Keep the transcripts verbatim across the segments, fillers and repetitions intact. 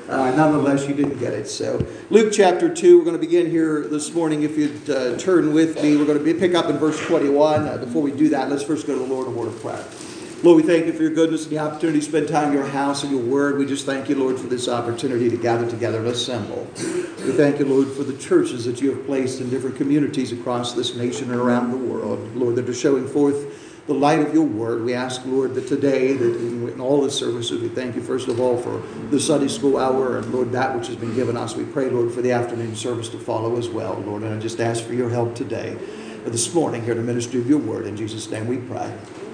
Uh, nonetheless, you didn't get it. So, Luke chapter two, we're going to begin here this morning. If you'd uh, turn with me, we're going to be, pick up in verse twenty-one. Uh, before we do that, let's first go to the Lord in a word of prayer. Lord, we thank you for your goodness and the opportunity to spend time in your house and your word. We just thank you, Lord, for this opportunity to gather together and assemble. We thank you, Lord, for the churches that you have placed in different communities across this nation and around the world, Lord, that are showing forth the light of your word. We ask, Lord, that today, that in all the services, we thank you, first of all, for the Sunday school hour, and, Lord, that which has been given us. We pray, Lord, for the afternoon service to follow as well, Lord, and I just ask for your help today, or this morning, here to minister of your word. In Jesus' name we pray.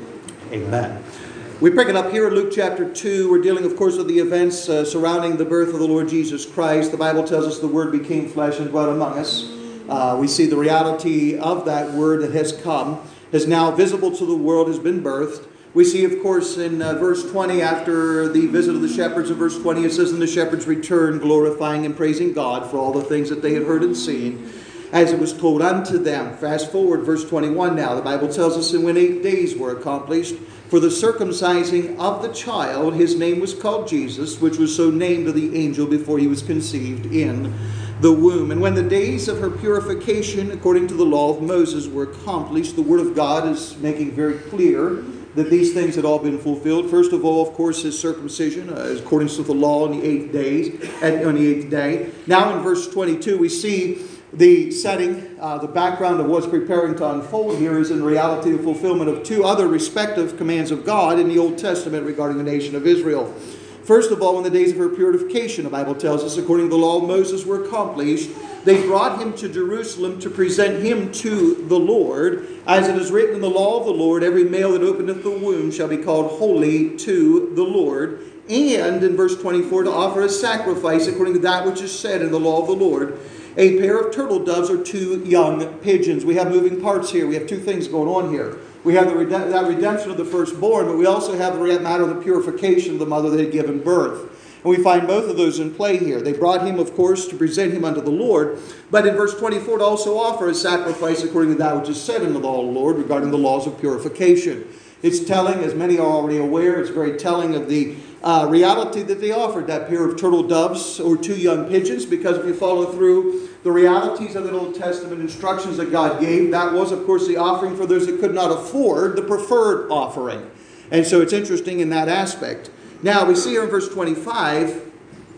Amen. We pick it up here in Luke chapter two. We're dealing, of course, with the events uh, surrounding the birth of the Lord Jesus Christ. The Bible tells us the Word became flesh and dwelt among us. Uh, we see the reality of that Word that has come, is now visible to the world, has been birthed. We see, of course, in uh, verse twenty, after the visit of the shepherds, in verse twenty, it says, "And the shepherds returned, glorifying and praising God for all the things that they had heard and seen, as it was told unto them." Fast forward, verse twenty-one now. The Bible tells us, "And when eight days were accomplished for the circumcising of the child, his name was called Jesus, which was so named of the angel before he was conceived in the womb. And when the days of her purification, according to the law of Moses, were accomplished," the Word of God is making very clear that these things had all been fulfilled. First of all, of course, his circumcision, uh, according to the law, on the eighth days, and on the eighth day. Now in verse twenty-two, we see the setting, uh, the background of what's preparing to unfold here is in reality the fulfillment of two other respective commands of God in the Old Testament regarding the nation of Israel. First of all, when the days of her purification, the Bible tells us, according to the law of Moses, were accomplished, they brought him to Jerusalem to present him to the Lord. As it is written in the law of the Lord, every male that openeth the womb shall be called holy to the Lord. And in verse twenty-four, to offer a sacrifice according to that which is said in the law of the Lord, a pair of turtle doves or two young pigeons. We have moving parts here. We have two things going on here. We have the redemp- that redemption of the firstborn, but we also have the matter of the purification of the mother that had given birth. And we find both of those in play here. They brought him, of course, to present him unto the Lord, but in verse twenty-four to also offer a sacrifice according to that which is said in the law of the Lord regarding the laws of purification. It's telling, as many are already aware, it's very telling of the uh, reality that they offered, that pair of turtle doves or two young pigeons, because if you follow through the realities of the Old Testament instructions that God gave, that was, of course, the offering for those that could not afford the preferred offering. And so it's interesting in that aspect. Now, we see here in verse twenty-five,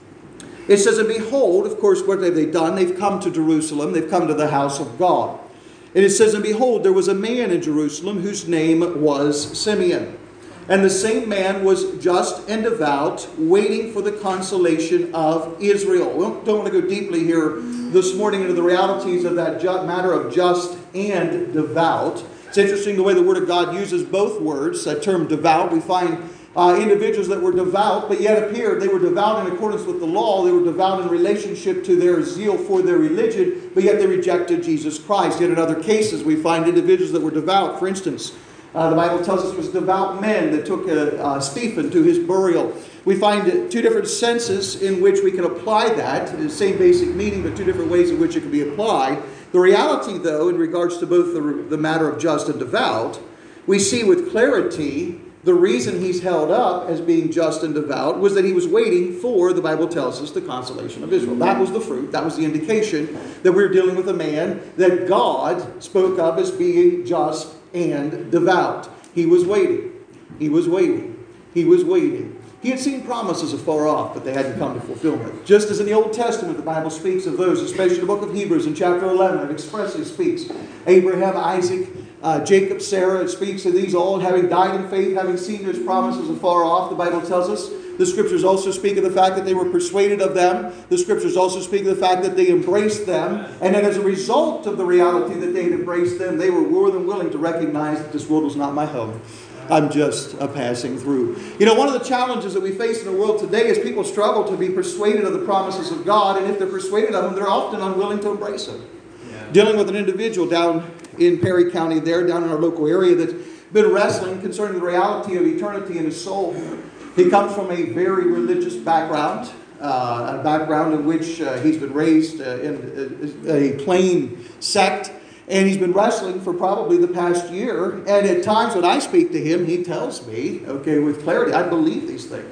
it says, "And behold," of course, what have they done? They've come to Jerusalem. They've come to the house of God. And it says, "And behold, there was a man in Jerusalem whose name was Simeon. And the same man was just and devout, waiting for the consolation of Israel." We don't want to go deeply here this morning into the realities of that matter of just and devout. It's interesting the way the Word of God uses both words, that term devout. We find uh, individuals that were devout, but yet appeared they were devout in accordance with the law. They were devout in relationship to their zeal for their religion, but yet they rejected Jesus Christ. Yet in other cases, we find individuals that were devout. For instance, Uh, the Bible tells us it was devout men that took uh, uh, Stephen to his burial. We find two different senses in which we can apply that. The same basic meaning, but two different ways in which it can be applied. The reality, though, in regards to both the, the matter of just and devout, we see with clarity the reason he's held up as being just and devout was that he was waiting for, the Bible tells us, the consolation of Israel. That was the fruit. That was the indication that we we're dealing with a man that God spoke of as being just and devout. He was waiting. He was waiting. He was waiting. He had seen promises afar off, but they hadn't come to fulfillment. Just as in the Old Testament, the Bible speaks of those, especially the book of Hebrews in chapter eleven, it expressly speaks. Abraham, Isaac, uh, Jacob, Sarah, it speaks of these all, having died in faith, having seen those promises afar off, the Bible tells us. The Scriptures also speak of the fact that they were persuaded of them. The Scriptures also speak of the fact that they embraced them. And that as a result of the reality that they had embraced them, they were more than willing to recognize that this world was not my home. I'm just a passing through. You know, one of the challenges that we face in the world today is people struggle to be persuaded of the promises of God. And if they're persuaded of them, they're often unwilling to embrace them. Yeah. Dealing with an individual down in Perry County there, down in our local area, that's been wrestling concerning the reality of eternity in his soul. He comes from a very religious background, uh, a background in which uh, he's been raised uh, in a, a plain sect, and he's been wrestling for probably the past year. And at times when I speak to him, he tells me, okay, with clarity, I believe these things.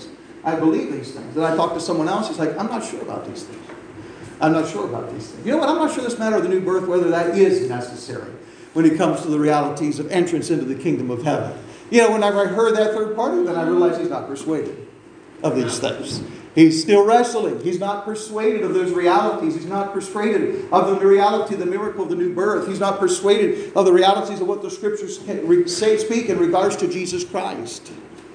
I believe these things. Then I talk to someone else, he's like, I'm not sure about these things. I'm not sure about these things. You know what? I'm not sure this matter of the new birth, whether that is necessary when it comes to the realities of entrance into the kingdom of heaven. You know, whenever I heard that third party, then I realized he's not persuaded of these things. He's still wrestling. He's not persuaded of those realities. He's not persuaded of the reality, the miracle of the new birth. He's not persuaded of the realities of what the Scriptures say, speak in regards to Jesus Christ.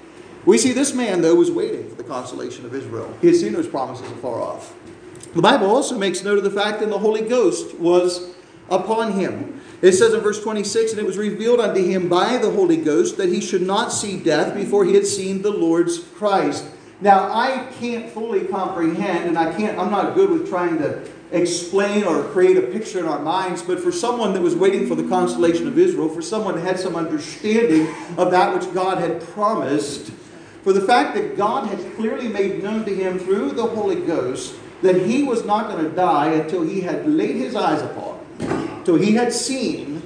We see this man, though, was waiting for the consolation of Israel. He had seen those promises afar off. The Bible also makes note of the fact that the Holy Ghost was upon him. It says in verse twenty-six, and it was revealed unto him by the Holy Ghost that he should not see death before he had seen the Lord's Christ. Now, I can't fully comprehend, and I can't, I'm not good with trying to explain or create a picture in our minds, but for someone that was waiting for the consolation of Israel, for someone that had some understanding of that which God had promised, for the fact that God had clearly made known to him through the Holy Ghost that he was not going to die until he had laid his eyes upon, until he had seen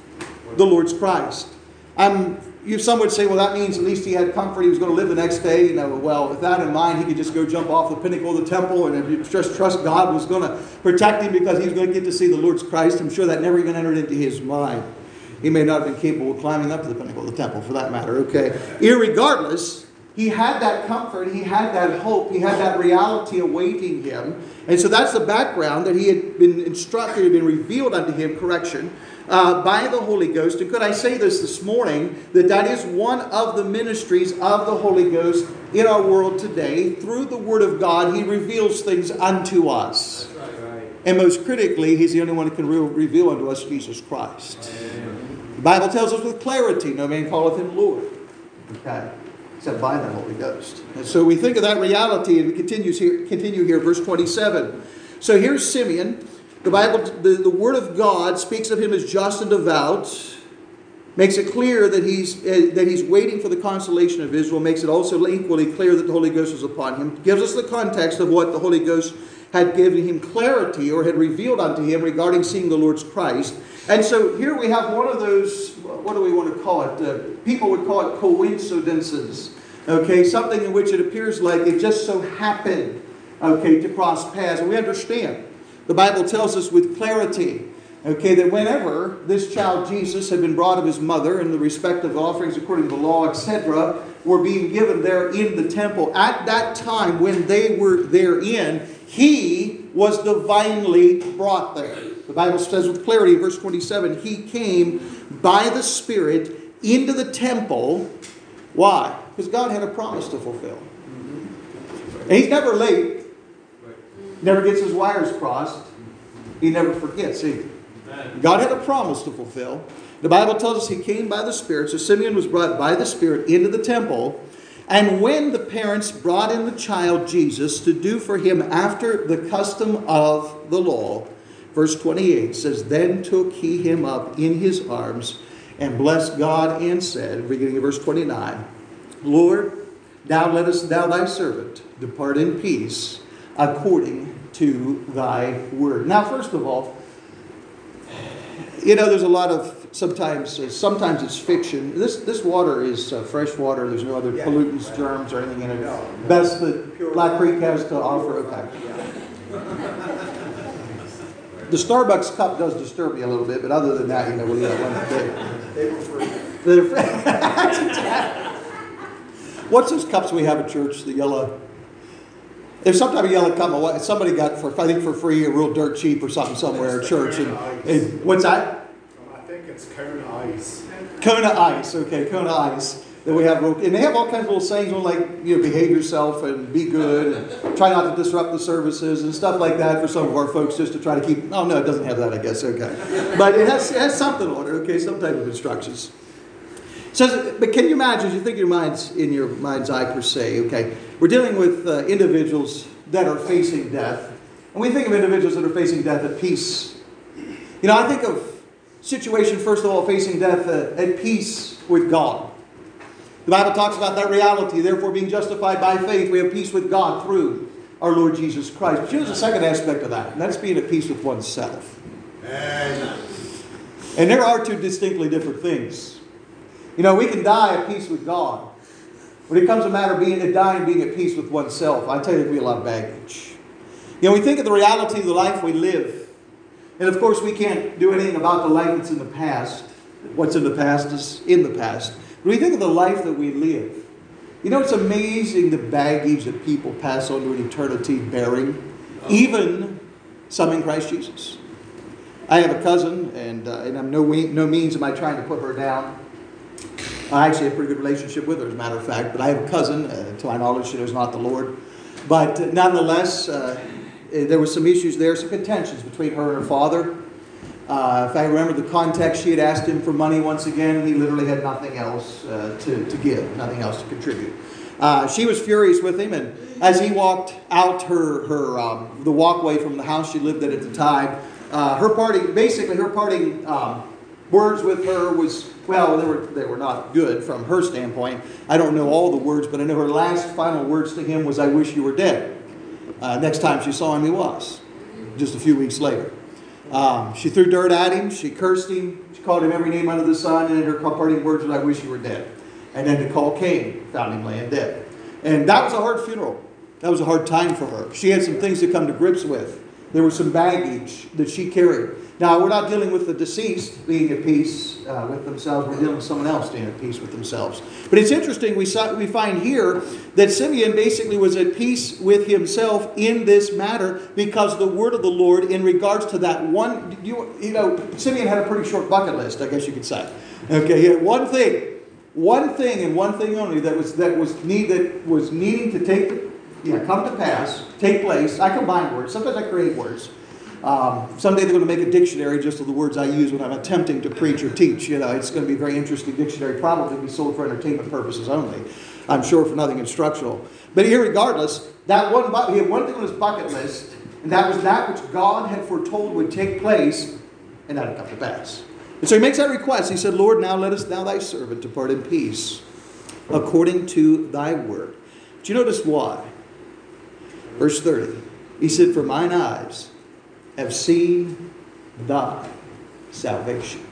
the Lord's Christ. Um, you, some would say, well, that means at least he had comfort. He was going to live the next day. You know, well, with that in mind, he could just go jump off the pinnacle of the temple and just trust God was going to protect him because he was going to get to see the Lord's Christ. I'm sure that never even entered into his mind. He may not have been capable of climbing up to the pinnacle of the temple, for that matter. Okay, irregardless, he had that comfort, he had that hope, he had that reality awaiting him. And so that's the background that he had been instructed, had been revealed unto him, correction, uh, by the Holy Ghost. And could I say this this morning, that that is one of the ministries of the Holy Ghost in our world today. Through the Word of God, he reveals things unto us. That's right, right. And most critically, he's the only one who can re- reveal unto us Jesus Christ. Amen. The Bible tells us with clarity, no man calleth him Lord. Okay. Except by the Holy Ghost. And so we think of that reality, and we continues here, continue here, verse twenty-seven. So here's Simeon. The Bible, the, the Word of God speaks of him as just and devout. Makes it clear that he's uh, that he's waiting for the consolation of Israel. Makes it also equally clear that the Holy Ghost was upon him. Gives us the context of what the Holy Ghost had given him clarity or had revealed unto him regarding seeing the Lord's Christ. And so here we have one of those, what do we want to call it? Uh, people would call it coincidences. Okay, something in which it appears like it just so happened, okay, to cross paths. And we understand. The Bible tells us with clarity, okay, that whenever this child Jesus had been brought of his mother and the respective offerings according to the law, et cetera, were being given there in the temple, at that time when they were therein, he was divinely brought there. The Bible says with clarity in verse twenty-seven, he came by the Spirit into the temple. Why? Because God had a promise to fulfill. And he's never late. Never gets his wires crossed. He never forgets either. God had a promise to fulfill. The Bible tells us he came by the Spirit. So Simeon was brought by the Spirit into the temple. And when the parents brought in the child Jesus to do for him after the custom of the law, verse twenty-eight says, then took he him up in his arms and blessed God and said, beginning of verse twenty-nine, Lord, now lettest thou thy servant depart in peace according to thy word. Now, first of all, you know, there's a lot of sometimes, uh, sometimes it's fiction. This this water is uh, fresh water. There's no other yeah, pollutants, right. germs, or anything in it. No, no. Best that Pure Black Creek has to offer. Okay. The Starbucks cup does disturb me a little bit, but other than that, you know, we'll leave that one today. They were free. They're free. What's those cups we have at church? The yellow. There's some type of yellow cup. Somebody got for I think for free or real dirt cheap or something somewhere at church. And, and what's that? I think it's Kona Ice. Kona Ice. Okay, Kona Ice. That we have, and they have all kinds of little sayings on, like, you know, behave yourself and be good and try not to disrupt the services and stuff like that for some of our folks, just to try to keep. Oh no, it doesn't have that, I guess. Okay, but it has it has something on it. Okay, some type of instructions. It says, but can you imagine? As you think your mind's in your mind's eye per se. Okay, we're dealing with uh, individuals that are facing death, and we think of individuals that are facing death at peace. You know, I think of situation first of all facing death uh, at peace with God. The Bible talks about that reality. Therefore, being justified by faith, we have peace with God through our Lord Jesus Christ. But here's the second aspect of that, and that's being at peace with oneself. Amen. And there are two distinctly different things. You know, we can die at peace with God, when it comes to a matter of being of dying, being at peace with oneself, I tell you, there'll be a lot of baggage. You know, we think of the reality of the life we live. And of course, we can't do anything about the life that's in the past. What's in the past is in the past. But we think of the life that we live. You know, it's amazing the baggage that people pass on to an eternity bearing. Even some in Christ Jesus. I have a cousin, and, uh, and I'm no, no means am I trying to put her down. I actually have a pretty good relationship with her, as a matter of fact. But I have a cousin, uh, to my knowledge, she knows not the Lord. But nonetheless, uh, there were some issues there, some contentions between her and her father. Uh, if I remember the context, she had asked him for money once again, and he literally had nothing else uh, to, to give, nothing else to contribute. Uh, she was furious with him, and as he walked out her, her um, the walkway from the house she lived in at the time, uh, her parting, basically her parting um, words with her was, well, they were they were not good from her standpoint. I don't know all the words, but I know her last final words to him was, "I wish you were dead." Uh, next time she saw him, he was, just a few weeks later. Um, she threw dirt at him. She cursed him. She called him every name under the sun. And her parting words was, "I wish you were dead." And then the call came. Found him laying dead. And that was a hard funeral. That was a hard time for her. She had some things to come to grips with. There was some baggage that she carried. Now, we're not dealing with the deceased being at peace uh, with themselves. We're dealing with someone else being at peace with themselves. But it's interesting. We saw, we find here that Simeon basically was at peace with himself in this matter because the word of the Lord in regards to that one, you, you know, Simeon had a pretty short bucket list, I guess you could say. Okay, he had one thing. One thing and one thing only that was that was need that was needing to take, yeah, come to pass, take place. I combine words. Sometimes I create words. Um, someday they're going to make a dictionary just of the words I use when I'm attempting to preach or teach. You know, it's going to be a very interesting dictionary. Probably be sold for entertainment purposes only. I'm sure for nothing instructional. But irregardless, that one he had one thing on his bucket list, and that was that which God had foretold would take place, and that had come to pass. And so he makes that request. He said, "Lord, now let us thou thy servant depart in peace, according to thy word." Do you notice why? Verse thirty. He said, "For mine eyes have seen thy salvation."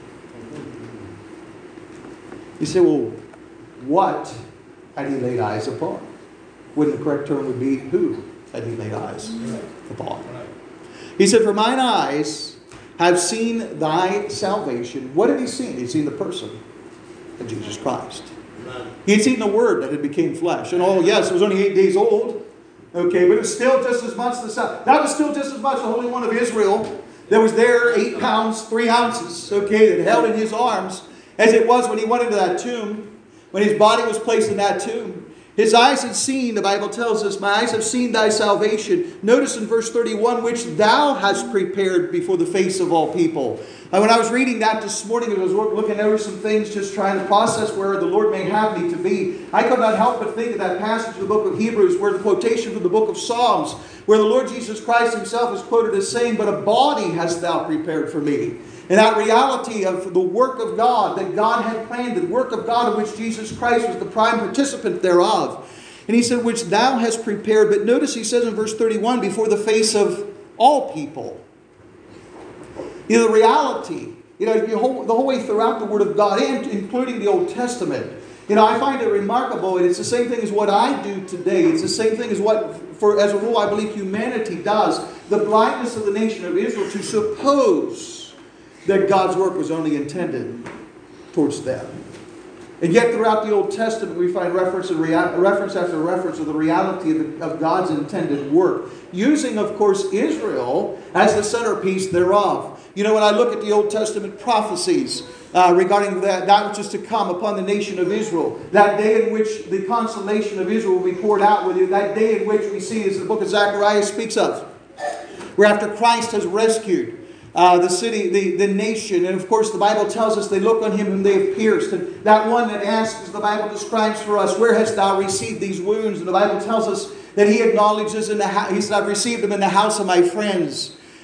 You say, well, what had he laid eyes upon? Wouldn't the correct term would be, who had he laid eyes upon? He said, "For mine eyes have seen thy salvation." What had he seen? He'd seen the person of Jesus Christ. He had seen the Word that had become flesh. And oh, yes, it was only eight days old. Okay, but it was still just as much the Son. That was still just as much the Holy One of Israel that was there, eight pounds, three ounces, okay, that held in his arms, as it was when he went into that tomb, when his body was placed in that tomb. His eyes had seen, the Bible tells us, "My eyes have seen thy salvation." Notice in verse thirty-one, "which thou hast prepared before the face of all people." And when I was reading that this morning, I was looking over some things, just trying to process where the Lord may have me to be. I could not help but think of that passage of the book of Hebrews, where the quotation from the book of Psalms, where the Lord Jesus Christ himself is quoted as saying, "But a body hast thou prepared for me." And that reality of the work of God that God had planned, the work of God of which Jesus Christ was the prime participant thereof. And he said, "which thou hast prepared." But notice he says in verse thirty-one, "before the face of all people." You know, the reality, you know, the whole, the whole way throughout the Word of God, and including the Old Testament. You know, I find it remarkable, and it's the same thing as what I do today. It's the same thing as what, for as a rule, I believe humanity does. The blindness of the nation of Israel to suppose that God's work was only intended towards them. And yet throughout the Old Testament we find reference, and rea- reference after reference of the reality of, the, of God's intended work. Using, of course, Israel as the centerpiece thereof. You know, when I look at the Old Testament prophecies uh, regarding that, that which is to come upon the nation of Israel, that day in which the consolation of Israel will be poured out with you, that day in which we see, as the book of Zechariah speaks of, where after Christ has rescued Uh, the city, the, the nation. And of course the Bible tells us they look on him whom they have pierced. And that one that asks, as the Bible describes for us, "Where hast thou received these wounds?" And the Bible tells us that he acknowledges in the house, he said, "I've received them in the house of my friends."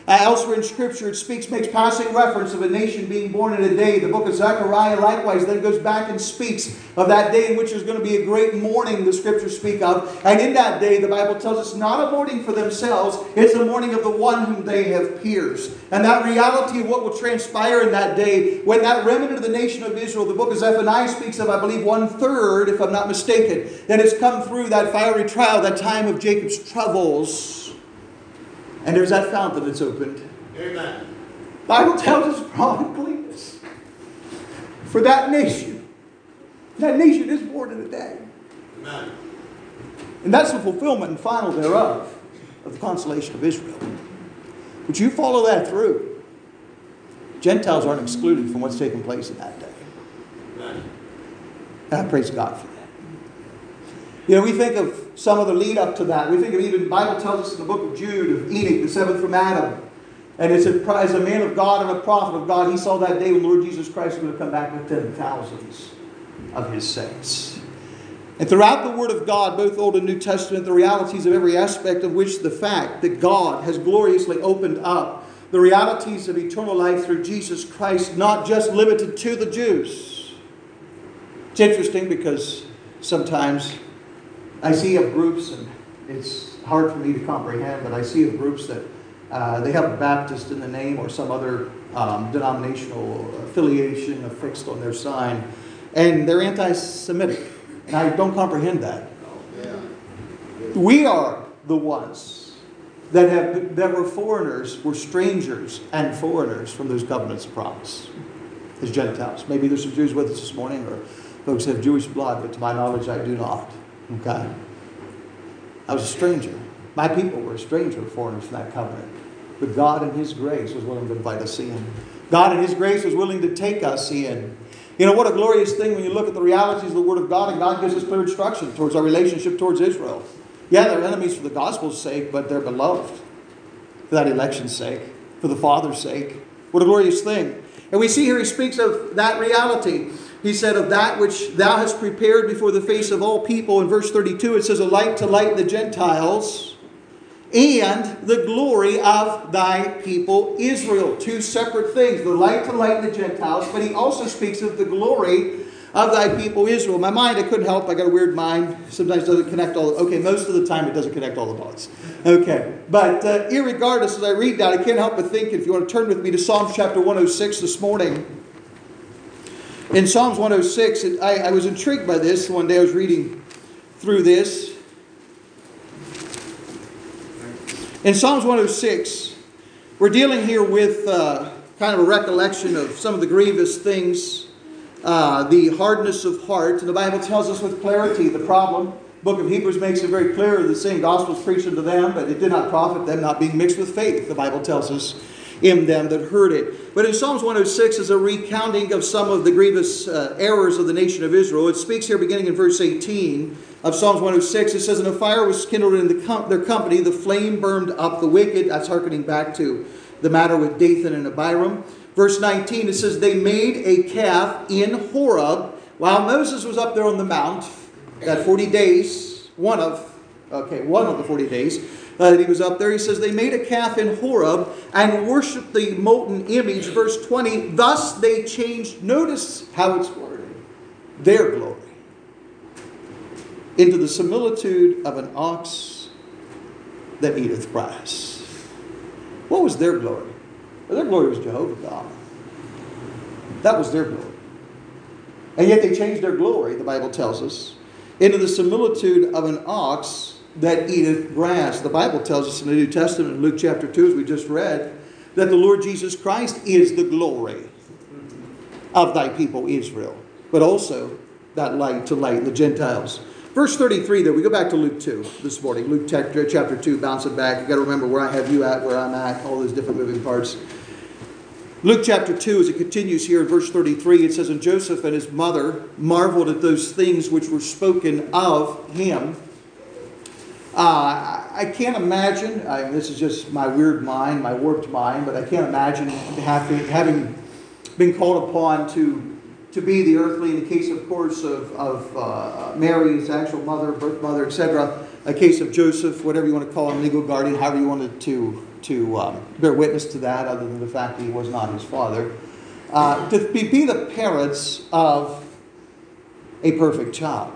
Uh, elsewhere in Scripture, it speaks, makes passing reference of a nation being born in a day. The book of Zechariah likewise then goes back and speaks of that day in which there's going to be a great mourning, the Scriptures speak of. And in that day, the Bible tells us, not a mourning for themselves, it's a mourning of the one whom they have pierced. And that reality of what will transpire in that day, when that remnant of the nation of Israel, the book of Zephaniah speaks of, I believe, one third, if I'm not mistaken, that has come through that fiery trial, that time of Jacob's troubles. And there's that fountain that's opened. Amen. The Bible tells us prophetically this. For that nation, that nation is born in a day. Amen. And that's the fulfillment and final thereof of the consolation of Israel. But you follow that through, Gentiles aren't excluded from what's taking place in that day. Amen. And I praise God for that. You know, we think of some of the lead up to that. We think of even, the Bible tells us in the book of Jude, of Enoch, the seventh from Adam. And it's a, as a man of God and a prophet of God, he saw that day when Lord Jesus Christ was going to come back with ten thousands of his saints. And throughout the Word of God, both Old and New Testament, the realities of every aspect of which the fact that God has gloriously opened up the realities of eternal life through Jesus Christ, not just limited to the Jews. It's interesting because sometimes I see of groups, and it's hard for me to comprehend, but I see of groups that uh, they have a Baptist in the name or some other um, denominational affiliation affixed on their sign, and they're anti-Semitic. And I don't comprehend that. We are the ones that have that were foreigners, were strangers and foreigners from those covenants of promise as Gentiles. Maybe there's some Jews with us this morning, or folks have Jewish blood, but to my knowledge I do not. Okay? I was a stranger. My people were a stranger, foreigners from that covenant. But God in His grace was willing to invite us in. God in His grace was willing to take us in. You know, what a glorious thing when you look at the realities of the Word of God, and God gives us clear instruction towards our relationship towards Israel. Yeah, they're enemies for the gospel's sake, but they're beloved for that election's sake, for the Father's sake. What a glorious thing. And we see here He speaks of that reality. He said, of that which thou hast prepared before the face of all people. In verse thirty-two, it says, a light to light the Gentiles and the glory of thy people Israel. Two separate things. The light to light the Gentiles, but he also speaks of the glory of thy people Israel. My mind, I couldn't help. I got a weird mind. Sometimes it doesn't connect all the... Okay, most of the time it doesn't connect all the dots. Okay. But uh, irregardless, as I read that, I can't help but think, if you want to turn with me to Psalms chapter one oh six this morning. In Psalms one oh six, it, I, I was intrigued by this. One day I was reading through this. In Psalms one oh six, we're dealing here with uh, kind of a recollection of some of the grievous things, uh, the hardness of heart. And the Bible tells us with clarity the problem. The book of Hebrews makes it very clear, the same gospel is preached unto them, but it did not profit them, not being mixed with faith, the Bible tells us, in them that heard it. But in Psalms one oh six is a recounting of some of the grievous uh, errors of the nation of Israel. It speaks here beginning in verse eighteen of Psalms one oh six. It says, and a fire was kindled in the com- their company, the flame burned up the wicked. That's hearkening back to the matter with Dathan and Abiram. Verse nineteen, it says, they made a calf in Horeb while Moses was up there on the mount. That forty days, one of, okay, one of the forty days, Uh, that he was up there. He says, they made a calf in Horeb and worshipped the molten image. Verse twenty, thus they changed, notice how it's worded, their glory into the similitude of an ox that eateth grass. What was their glory? Well, their glory was Jehovah God. That was their glory. And yet they changed their glory, the Bible tells us, into the similitude of an ox that eateth grass. The Bible tells us in the New Testament, in Luke chapter two, as we just read, that the Lord Jesus Christ is the glory of thy people Israel, but also that light to light the Gentiles. Verse thirty-three there, we go back to Luke two this morning. Luke chapter two, bounce it back. You've got to remember where I have you at, where I'm at, all those different moving parts. Luke chapter two, as it continues here in verse thirty-three, it says, and Joseph and his mother marveled at those things which were spoken of him. Uh, I can't imagine, I, this is just my weird mind, my warped mind, but I can't imagine having, having been called upon to, to be the earthly, in the case, of course, of, of uh, Mary, his actual mother, birth mother, et cetera, a case of Joseph, whatever you want to call him, legal guardian, however you wanted to, to um, bear witness to that, other than the fact that he was not his father. Uh, to be, be the parents of a perfect child.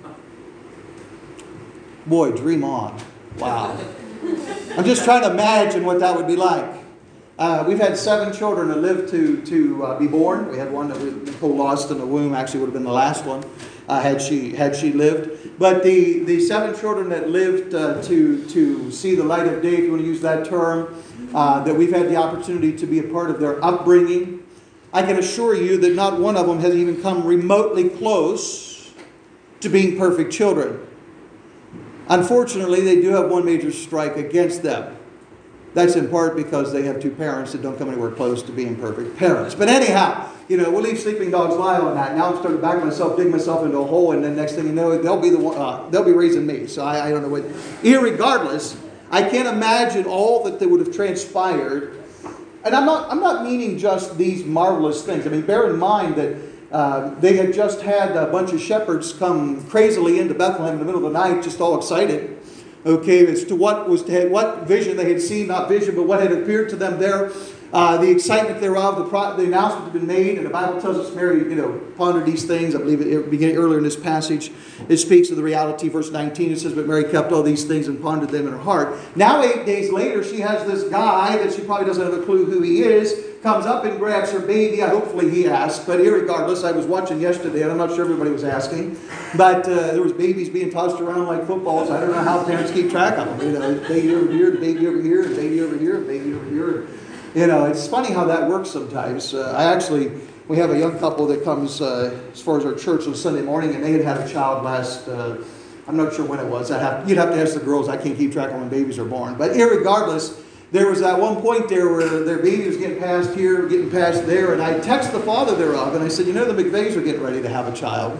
Boy, dream on. Wow. I'm just trying to imagine what that would be like. Uh, we've had seven children that lived to, to uh, be born. We had one that we, Nicole lost in the womb, actually would have been the last one, uh, had she had she lived. But the, the seven children that lived uh, to, to see the light of day, if you want to use that term, uh, that we've had the opportunity to be a part of their upbringing, I can assure you that not one of them has even come remotely close to being perfect children. Unfortunately, they do have one major strike against them. That's in part because they have two parents that don't come anywhere close to being perfect parents. But anyhow, you know, we'll leave sleeping dogs lie on that. Now I'm starting to back myself, dig myself into a hole, and then next thing you know, they'll be the one, uh, they'll be raising me. So I, I don't know what. Irregardless, I can't imagine all that they would have transpired. And I'm not, I'm not meaning just these marvelous things. I mean, bear in mind that uh, they had just had a bunch of shepherds come crazily into Bethlehem in the middle of the night, just all excited. Okay, as to what was to, what vision they had seen, not vision, but what had appeared to them there, uh, the excitement thereof, the, pro, the announcement had been made, and the Bible tells us Mary, you know, pondered these things. I believe it beginning earlier in this passage, it speaks of the reality. Verse nineteen, it says, "But Mary kept all these things and pondered them in her heart." Now, eight days later, she has this guy that she probably doesn't have a clue who he is. Comes up and grabs her baby. Hopefully he asked, but irregardless, I was watching yesterday, and I'm not sure everybody was asking, but uh, there was babies being tossed around like footballs. I don't know how parents keep track of them. You know, baby over here, baby over here, baby over here, baby over here. You know, it's funny how that works sometimes. Uh, I actually, we have a young couple that comes uh, as far as our church on Sunday morning, and they had had a child last. Uh, I'm not sure when it was. I'd have, you'd have to ask the girls. I can't keep track of when babies are born, but irregardless. There was that one point there where their baby was getting passed here, getting passed there, and I texted the father thereof, and I said, you know, the McVeighs are getting ready to have a child.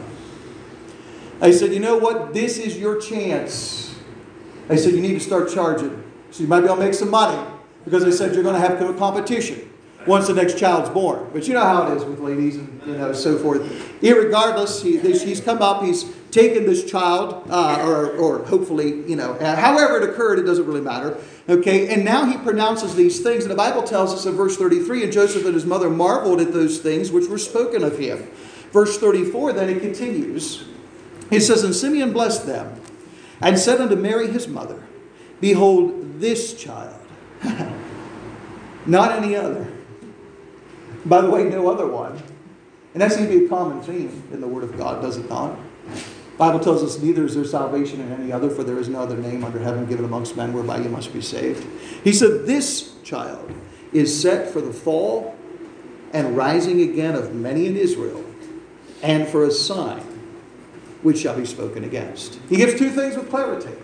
I said, you know what? This is your chance. I said, you need to start charging. So you might be able to make some money, because I said you're going to have competition once the next child's born. But you know how it is with ladies and you know so forth. Irregardless, he, he's come up, he's taken this child, uh, or, or hopefully, you know, however it occurred, it doesn't really matter. Okay, and now he pronounces these things, and the Bible tells us in verse thirty-three, and Joseph and his mother marveled at those things which were spoken of him. Verse thirty-four, then it continues. It says, "And Simeon blessed them, and said unto Mary his mother, Behold this child, not any other." By the way, no other one. And that seems to be a common theme in the Word of God, does it not? The Bible tells us, neither is there salvation in any other, for there is no other name under heaven given amongst men whereby you must be saved. He said, this child is set for the fall and rising again of many in Israel, and for a sign which shall be spoken against. He gives two things with clarity.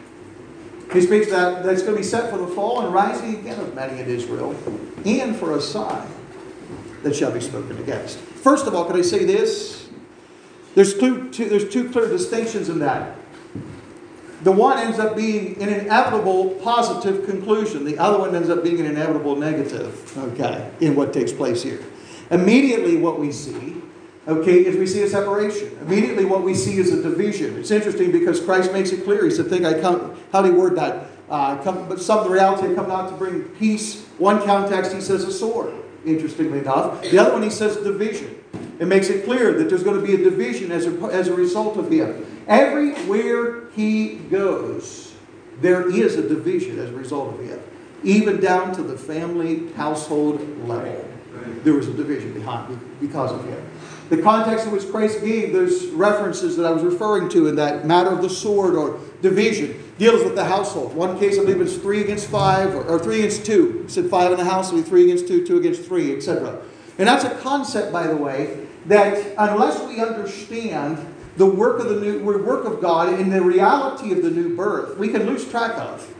He speaks that that's going to be set for the fall and rising again of many in Israel, and for a sign that shall be spoken against. First of all, can I say this? There's two, two, there's two clear distinctions in that. The one ends up being an inevitable positive conclusion. The other one ends up being an inevitable negative, okay, in what takes place here. Immediately what we see, okay, is we see a separation. Immediately what we see is a division. It's interesting because Christ makes it clear. He said, think I come, how do you word that? Uh, come, but some of the reality, I come not to bring peace. One context, he says a sword, interestingly enough. The other one, he says division. It makes it clear that there's going to be a division as a, as a result of him. Everywhere he goes, there is a division as a result of him. Even down to the family, household level. There was a division behind because of him. The context in which Christ gave those references that I was referring to in that matter of the sword or division deals with the household. One case, I believe it's three against five or, or three against two. He said five in the house, it'll be three against two, two against three, et cetera. And that's a concept, by the way, that unless we understand the work of the new work of God and the reality of the new birth, we can lose track of.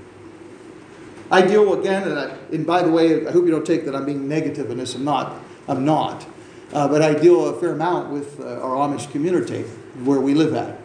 I deal again, and, I, and by the way, I hope you don't take that I'm being negative in this. I'm not. I'm not. Uh, but I deal a fair amount with uh, our Amish community where we live at,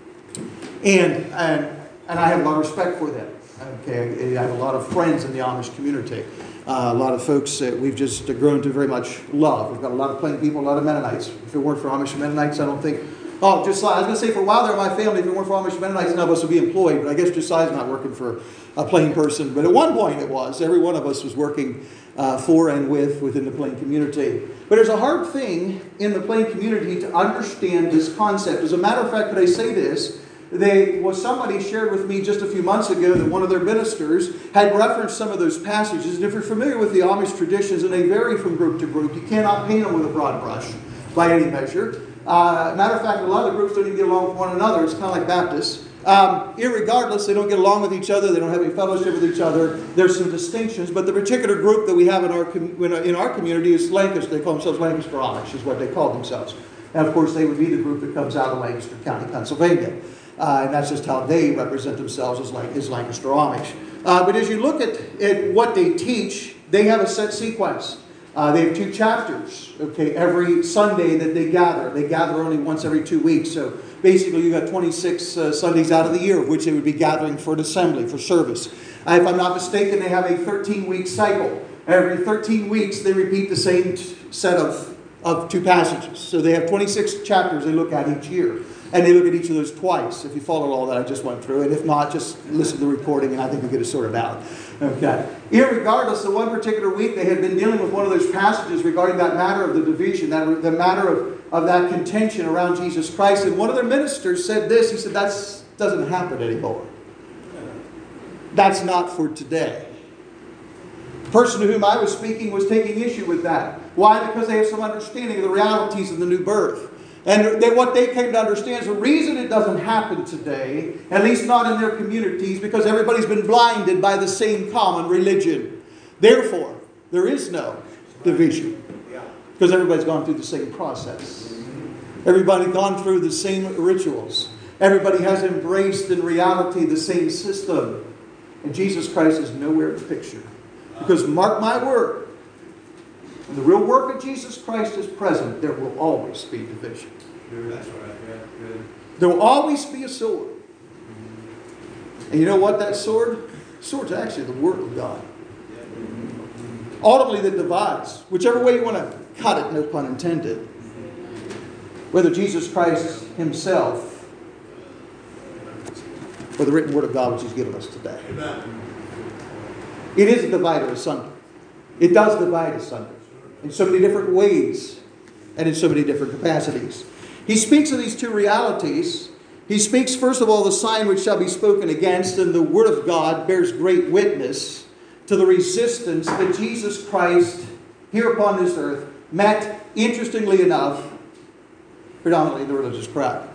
and and and I have a lot of respect for them. Okay, I have a lot of friends in the Amish community. Uh, a lot of folks that we've just grown to very much love. We've got a lot of plain people, a lot of Mennonites. If it weren't for Amish and Mennonites, I don't think Oh, Josiah. I was going to say, for a while there in my family, if it weren't for Amish Mennonites, none of us would be employed. But I guess Josiah's not working for a plain person. But at one point it was. Every one of us was working uh, for and with within the plain community. But there's a hard thing in the plain community to understand this concept. As a matter of fact, could I say this? They, well, somebody shared with me just a few months ago that one of their ministers had referenced some of those passages. And if you're familiar with the Amish traditions, and they vary from group to group, you cannot paint them with a broad brush by any measure. Uh, matter of fact, a lot of the groups don't even get along with one another. It's kind of like Baptists. Um, irregardless, they don't get along with each other. They don't have any fellowship with each other. There's some distinctions. But the particular group that we have in our com- in our community is Lancaster. They call themselves Lancaster Amish, is what they call themselves. And of course, they would be the group that comes out of Lancaster County, Pennsylvania. Uh, and that's just how they represent themselves as, like, as Lancaster Amish. Uh, but as you look at, at what they teach, they have a set sequence. Uh, they have two chapters, okay, every Sunday that they gather. They gather only once every two weeks. So basically you've got twenty-six uh, Sundays out of the year, of which they would be gathering for an assembly, for service. Uh, if I'm not mistaken, they have a thirteen-week cycle. Every thirteen weeks they repeat the same t- set of, of two passages. So they have twenty-six chapters they look at each year. And they look at each of those twice, if you follow all that I just went through. And if not, just listen to the recording, and I think you'll get it sorted out. Okay. Irregardless, the one particular week they had been dealing with one of those passages regarding that matter of the division, that the matter of, of that contention around Jesus Christ. And one of their ministers said this. He said, that doesn't happen anymore. That's not for today. The person to whom I was speaking was taking issue with that. Why? Because they have some understanding of the realities of the new birth. And they, what they came to understand is the reason it doesn't happen today, at least not in their communities, because everybody's been blinded by the same common religion. Therefore, there is no division. Because everybody's gone through the same process. Everybody's gone through the same rituals. Everybody has embraced in reality the same system. And Jesus Christ is nowhere in the picture. Because mark my word, when the real work of Jesus Christ is present, there will always be division. That's right. Yeah, good. There will always be a sword. And you know what that sword? The sword's actually the Word of God. Ultimately, that divides. Whichever way you want to cut it, no pun intended. Whether Jesus Christ Himself or the written Word of God which He's given us today. Amen. It is a divider asunder. It does divide asunder. In so many different ways and in so many different capacities. He speaks of these two realities. He speaks, first of all, the sign which shall be spoken against, and the Word of God bears great witness to the resistance that Jesus Christ, here upon this earth, met, interestingly enough, predominantly the religious crowd.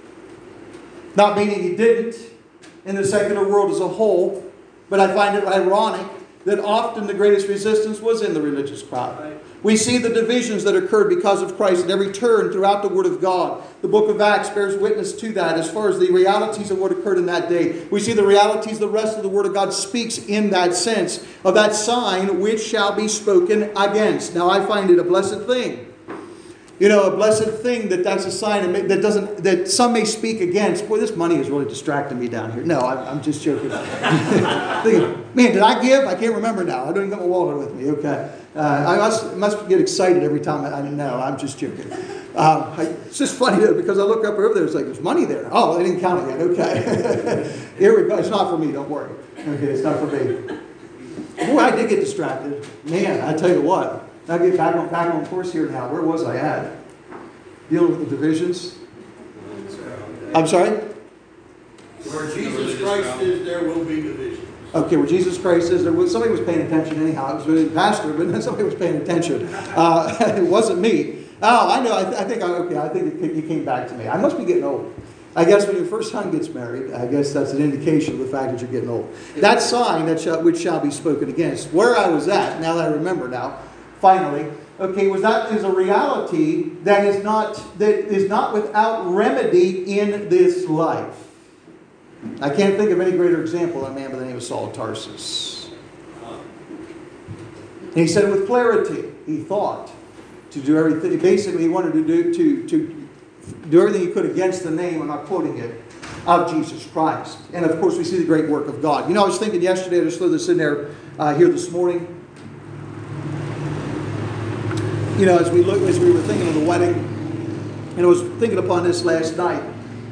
Not meaning He didn't in the secular world as a whole, but I find it ironic that often the greatest resistance was in the religious crowd. Right. We see the divisions that occurred because of Christ at every turn throughout the Word of God. The book of Acts bears witness to that as far as the realities of what occurred in that day. We see the realities the rest of the Word of God speaks in that sense of that sign which shall be spoken against. Now I find it a blessed thing. You know, a blessed thing that that's a sign that doesn't, that some may speak against. Boy, this money is really distracting me down here. No, I'm, I'm just joking. Thinking, man, did I give? I can't remember now. I don't even got my wallet with me. Okay. Uh, I must, must get excited every time I, I know. I'm just joking. Uh, I, it's just funny though, because I look up over there, it's like, there's money there. Oh, I didn't count it yet. Okay. Here we go. It's not for me. Don't worry. Okay, it's not for me. Boy, I did get distracted. Man, I tell you what. Now get back on, back on course here now. Where was I at? Dealing with the divisions. I'm sorry? Where Jesus Christ is, there will be division. Okay, where Jesus Christ is, there was, somebody was paying attention anyhow. It was the pastor, but somebody was paying attention. Uh, it wasn't me. Oh, I know. I, th- I think, I, okay, I think it, it came back to me. I must be getting old. I guess when your first son gets married, I guess that's an indication of the fact that you're getting old. That sign that shall, which shall be spoken against. Where I was at, now that I remember now, finally, okay, was that is a reality that is not that is not without remedy in this life. I can't think of any greater example than a man by the name of Saul of Tarsus. And he said it with clarity. He thought to do everything. Basically, he wanted to do to to do everything he could against the name. I'm not quoting it. Of Jesus Christ. And of course, we see the great work of God. You know, I was thinking yesterday. I just threw this in there uh, here this morning. You know, as we look, as we were thinking of the wedding, And I was thinking upon this last night.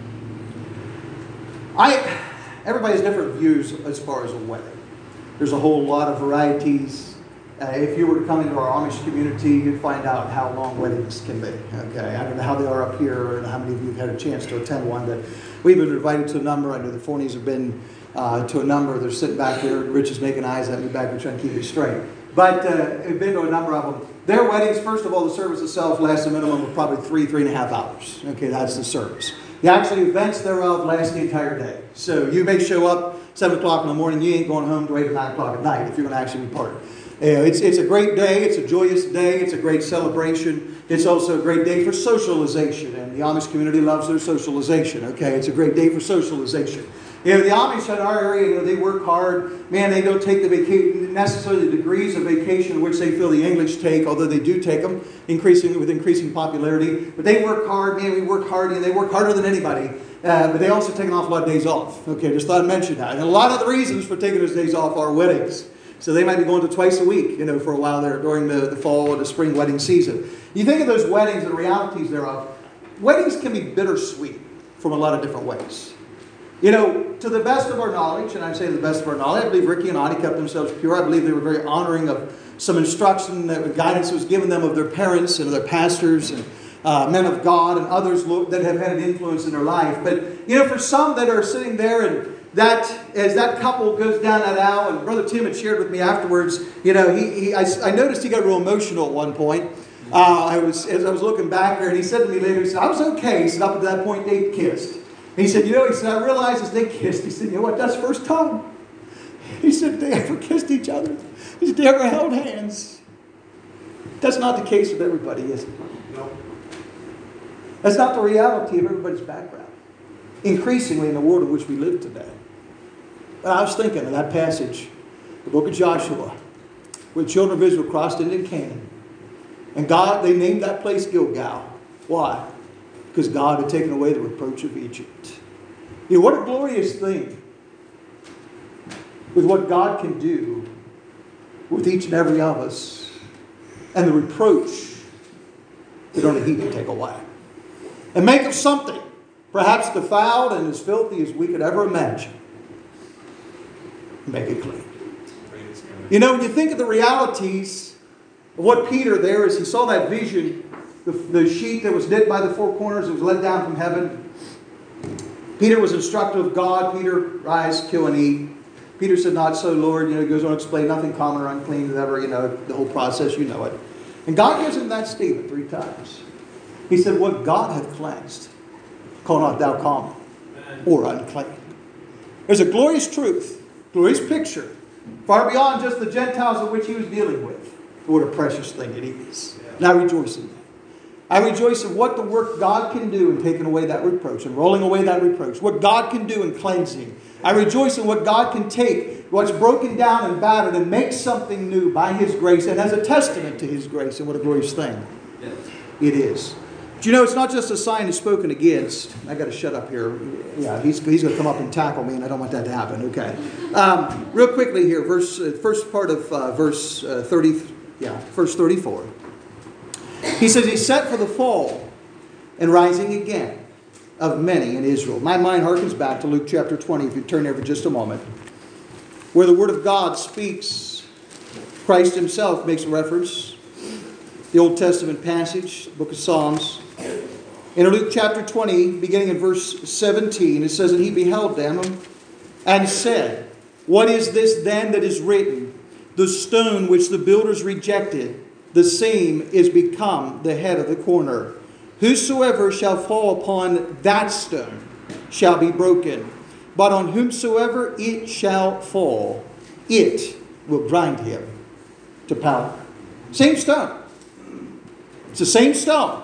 I, everybody has different views as far as a wedding. There's a whole lot of varieties. Uh, if you were to come into our Amish community, you'd find out how long weddings can be. Okay, I don't know how they are up here, and how many of you have had a chance to attend one. But we've been invited to a number. I know the Forneys have been uh, to a number. They're sitting back here. Rich is making eyes at me back there, trying to keep me straight. But uh, I've been to a number of them. Their weddings, first of all, the service itself lasts a minimum of probably three, three and a half hours. Okay, that's the service. The actual events thereof last the entire day. So you may show up seven o'clock in the morning. You ain't going home to eight or nine o'clock at night if you're going to actually be part of it. You know, it's, it's a great day. It's a joyous day. It's a great celebration. It's also a great day for socialization. And the Amish community loves their socialization. Okay, it's a great day for socialization. You know, the Amish in our area, you know, they work hard. Man, they don't take the vacation, necessarily the degrees of vacation which they feel the English take, although they do take them, increasing with increasing popularity. But they work hard. Man, we work hard. And they work harder than anybody. Uh, but they also take an awful lot of days off. Okay, just thought I'd mention that. And a lot of the reasons for taking those days off are weddings. So they might be going to twice a week, you know, for a while there during the, the fall or the spring wedding season. You think of those weddings and the realities thereof. Weddings can be bittersweet from a lot of different ways. You know, to the best of our knowledge, and I say to the best of our knowledge, I believe Ricky and Ani kept themselves pure. I believe they were very honoring of some instruction, that guidance was given them of their parents and their pastors and uh, men of God and others that have had an influence in their life. But, you know, for some that are sitting there and that, as that couple goes down that aisle, and Brother Tim had shared with me afterwards, you know, he, he I, I noticed he got real emotional at one point. Uh, I was, as I was looking back there, and he said to me later, he said, I was okay. He said, up to that point, they kissed. He said, you know, he said, I realized as they kissed, he said, you know what, that's first time. He said, they ever kissed each other. He said, they ever held hands. That's not the case with everybody, is it? No. That's not the reality of everybody's background. Increasingly in the world in which we live today. But I was thinking of that passage, the book of Joshua, where the children of Israel crossed into Canaan. And God, they named that place Gilgal. Why? Because God had taken away the reproach of Egypt. You know, what a glorious thing with what God can do with each and every of us, and the reproach that only He can take away. And make of something perhaps defiled and as filthy as we could ever imagine. Make it clean. You know, when you think of the realities of what Peter there is, he saw that vision, the, the sheet that was knit by the four corners, that was let down from heaven. Peter was instructed of God. Peter, rise, kill and eat. Peter said, not so, Lord. You know, he goes on to explain nothing common or unclean is ever, you know, the whole process, you know it. And God gives him that statement three times. He said, what God hath cleansed, call not thou common or unclean. There's a glorious truth, glorious picture, far beyond just the Gentiles in which he was dealing with. What a precious thing it is. And I rejoice in that. I rejoice in what the work God can do in taking away that reproach and rolling away that reproach. What God can do in cleansing. I rejoice in what God can take, what's broken down and battered, and make something new by His grace and as a testament to His grace. And what a glorious thing yes. it is. Do you know, it's not just a sign is spoken against. I got to shut up here. Yeah, he's, he's going to come up and tackle me, and I don't want that to happen. Okay. Um, real quickly here, verse uh, first part of uh, verse uh, thirty. Yeah, verse thirty-four. He says, He's set for the fall and rising again of many in Israel. My mind harkens back to Luke chapter twenty, if you turn there for just a moment, where the Word of God speaks. Christ Himself makes a reference. The Old Testament passage, the book of Psalms. In Luke chapter twenty, beginning in verse seventeen, it says, And He beheld them and said, What is this then that is written? The stone which the builders rejected, the same is become the head of the corner. Whosoever shall fall upon that stone shall be broken. But on whomsoever it shall fall, it will grind him to powder. Same stone. It's the same stone.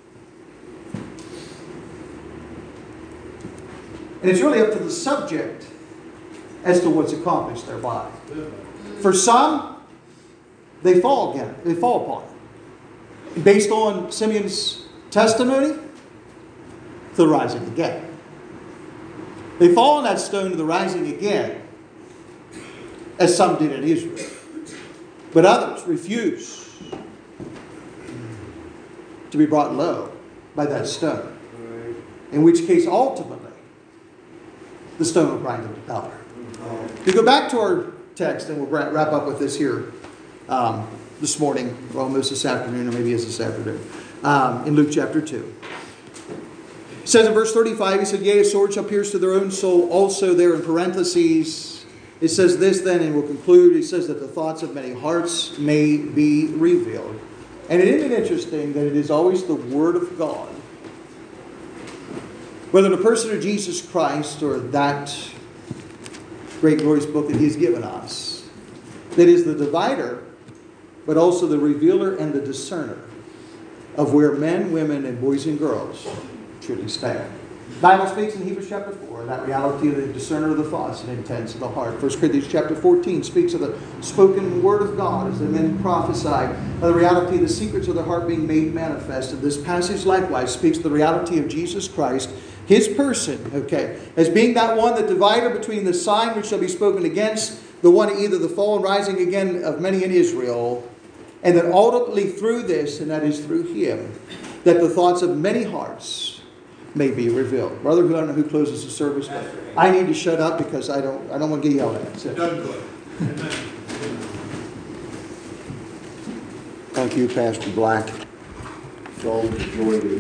And it's really up to the subject as to what's accomplished thereby. For some, they fall again. They fall upon it. Based on Simeon's testimony, to the rising again. They fall on that stone to the rising again, as some did in Israel. But others refuse to be brought low by that stone. In which case, ultimately, the stone will grind into powder. If you go back to our text, and we'll wrap up with this here um, this morning, or almost this afternoon, or maybe it's this afternoon, um, in Luke chapter two. It says in verse thirty-five, he said, yea, a sword shall pierce to their own soul. Also there in parentheses, it says this then, and we'll conclude. It says that the thoughts of many hearts may be revealed. And isn't it interesting that it is always the Word of God, whether the person of Jesus Christ or that great glorious book that He has given us, that is the divider, but also the revealer and the discerner of where men, women, and boys and girls truly stand. The Bible speaks in Hebrews chapter four, that reality of the discerner of the thoughts and intents of the heart. First Corinthians chapter fourteen speaks of the spoken word of God as the men prophesied, of the reality of the secrets of the heart being made manifest. And this passage likewise speaks of the reality of Jesus Christ, His person, okay, as being that one, the divider between the sign which shall be spoken against, the one either the fall and rising again of many in Israel, and that ultimately through this, and that is through Him, that the thoughts of many hearts may be revealed. Brother, who I don't know who closes the service, but I need to shut up because I don't I don't want to get yelled at. So. Done good. Thank you, Pastor Black. It's always a joy to